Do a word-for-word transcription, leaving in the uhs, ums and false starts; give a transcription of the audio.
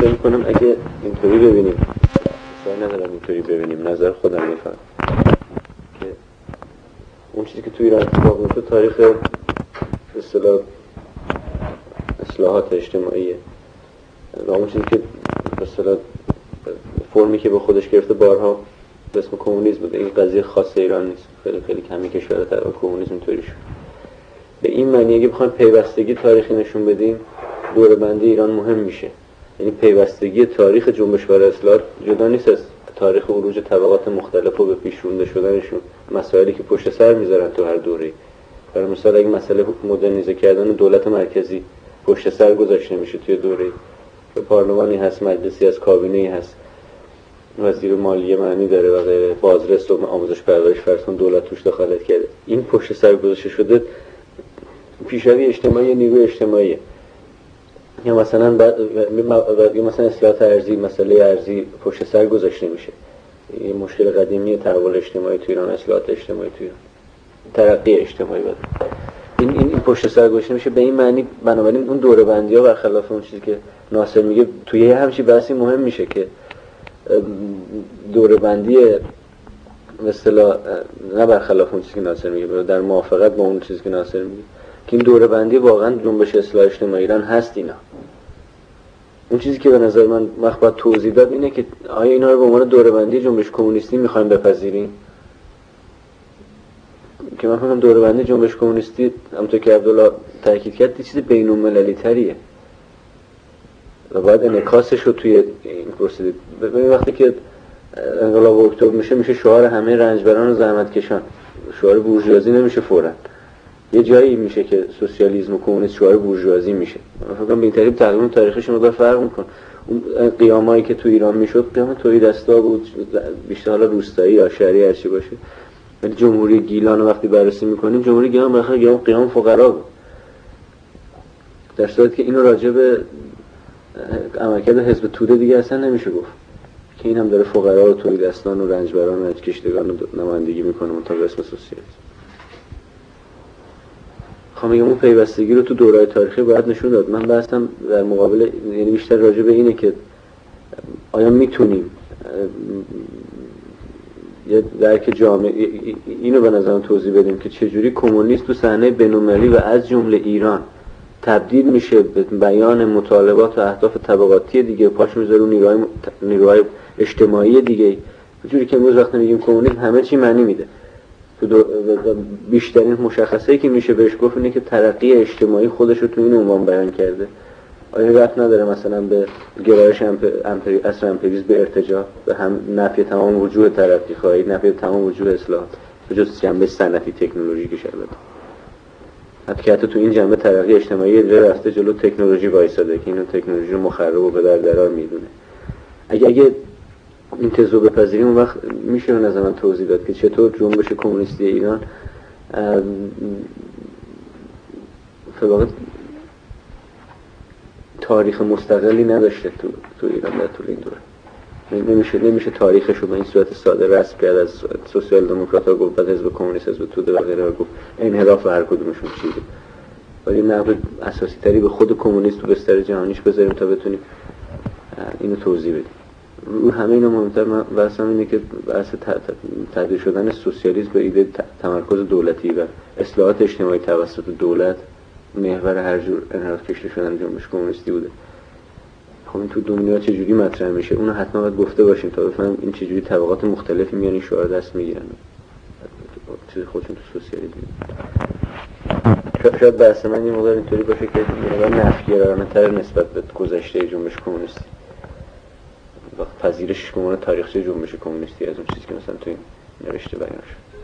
فکر میکنم اگه اینطوری ببینیم، سعی ندارم اینطوری ببینیم، نظر خودم میفهم که اون چیزی که تو ایران اتفاق میفته تاریخ به اصطلاح اصلاحات اجتماعیه و اون چیزی که به اصطلاح فرمی که به خودش گرفته بارها به اسم کمونیسم بوده. این قضیه خاص ایران نیست، خیلی خیلی کمی کشورها در کمونیسم اینطوری شد. به این معنی اگه بخوایم پیوستگی تاریخی نشون بدیم، دوره‌بندی ایران مهم میشه. یعنی پیوستگی تاریخ جنبش برای اصلاح جدا نیست از تاریخ عروج طبقات مختلف و به پیش رونده شدنشون، مسائلی که پشت سر میذارن تو هر دوره‌ای. برای مثال اگه مسئله مدرنیزه کردن دولت مرکزی پشت سر گذاشته میشه توی دوره‌ای، به پارلمانی هست، مجلسی هست، کابینه‌ای هست، وزیر مالیه معنی داره و غیره، بازرس و آموزش پرورش فرسون دولت توش دخالت کرده، این پشت سر گذاشته شده پیشروی اجتماعی، نیروی اجتماعی. یا مثلا بعد یا مثلا اصلاحات ارضی، مسئله ارضی پشت سر گذاشته میشه. این مشکل قدیمی تحول اجتماعی تو ایران، اصلاحات اجتماعی تو ایران، ترقی اجتماعی بود. این این این پشت سر گذاشته میشه. به این معنی بنابراین اون دوره بندی‌ها برخلاف اون چیزی که ناصر میگه توی همچین بحثی مهم میشه که دوره بندی به اصطلاح نه برخلاف اون چیزی که ناصر میگه، در موافقت با اون چیزی که ناصر میگه که این دوره بندی واقعا جنبش اصلاح اجتماعی ایران هست. اینا اون چیزی که به نظر من وقت باید توضیح داد اینه که آیا اینا رو به عنوان دوره بندی جنبش کمونیستی میخوایم بپذیریم؟ که من فکرم دوره بندی جنبش کمونیستی همونطور که عبدالله تاکید کرد چیز بین‌المللی تریه و باید انعکاسش رو توی این پروسه ببینید. وقتی که انقلاب اکتبر میشه میشه شعار همه رنجبران و زحمتکشان، شعار بورژوازی نمیشه فوراً. یه جایی میشه که سوسیالیسم و کمونیسم شعار بورژوازی میشه. من فکر کنم به این ترتیب تقریبا تاریخش مقدار فرق میکنه. اون قیامایی که تو ایران میشد قیام توی دستا بود، بیشتر حالا روستایی یا شهری هر چی باشه. ولی جمهوری گیلان رو وقتی بررسی میکنیم، جمهوری گیلان بالاخره قیام قیام فقرا بود. در صورتی که اینو راجع به عملکرد حزب توده دیگه اصلا نمیشه گفت که این هم داره فقرا و تولیدستان و رنجبران و رنجکشیدگان رو نمایندگی میکنه مطابق اسم سوسیالیسم. خب میگم اون پیوستگی رو تو دوره‌های تاریخی باید نشون داد. من بحثم در مقابل یعنی بیشتر راجع به اینه که آیا میتونیم یه درک جامع اینو به نظرم توضیح بدیم که چجوری کمونیسم تو صحنه بین‌المللی و از جمله ایران تبدیل میشه به بیان مطالبات و اهداف طبقاتی دیگه، پاش میذاره اون نیروهای نیروهای اجتماعی دیگه. جوری که امروز وقتی میگیم کمونیسم همه چی معنی میده. تو بیشترین مشخصه‌ای که میشه بهش گفت اینه که ترقی اجتماعی خودش رو تو این عنوان بیان کرده. آیا ربط نداره مثلا به گرایش امپری اصر امپریز به ارتجاع، به هم نفی تمام وجوه ترقی خواهی، نفی تمام وجوه اصلاحات به جز جنبه صنعتی تکنولوژیکش البته. حتی که حتی تو این جنبه ترقی اجتماعی رفته جلو تکنولوژی وایساده که اینو تکنولوژی رو مخرب و به در درار میدونه. اگه اگه این تزو بپذیریم اون وقت میشه به نظر من توضیح داد که چطور جنبش کمونیستی ایران فواقع تاریخ مستقلی نداشته تو تو ایران در طول این دوره. نمیشه نمیشه تاریخش رو به این صورت ساده رسم کرد. از سوسیال دموکرات ها گفت، بعد حزب کمونیست، حزب توده و غیره گفت انحراف هر کدومشون چیزی. ولی نقد اساسی تری به خود کمونیست تو بستر جهانیش بذاریم تا بتونیم اینو توضیح بدیم. رو همه اینا مهمتر من بحثم اینه که بحث تبدیل شدن سوسیالیسم به ایده تمرکز دولتی و اصلاحات اجتماعی توسط دولت محور هر جور انحراف کشیده شدن جنبش کمونیستی بوده. خب این تو دنیا چجوری مطرح میشه اونو حتما باید گفته باشیم تا بفهمیم این چجوری طبقات مختلفی میان این شعار دست میگیرن چیز خودشون تو سوسیالیسم. شاید بحث من این مقدار اینطوری باشه که یعنی نفی‌گرایانه تر نسبت به گذشته جنبش کمونیستی و پذیرشش به عنوان تاریخچه جنبش کمونیستی از اون چیزی که مثلا تو این نوشته بیان شد.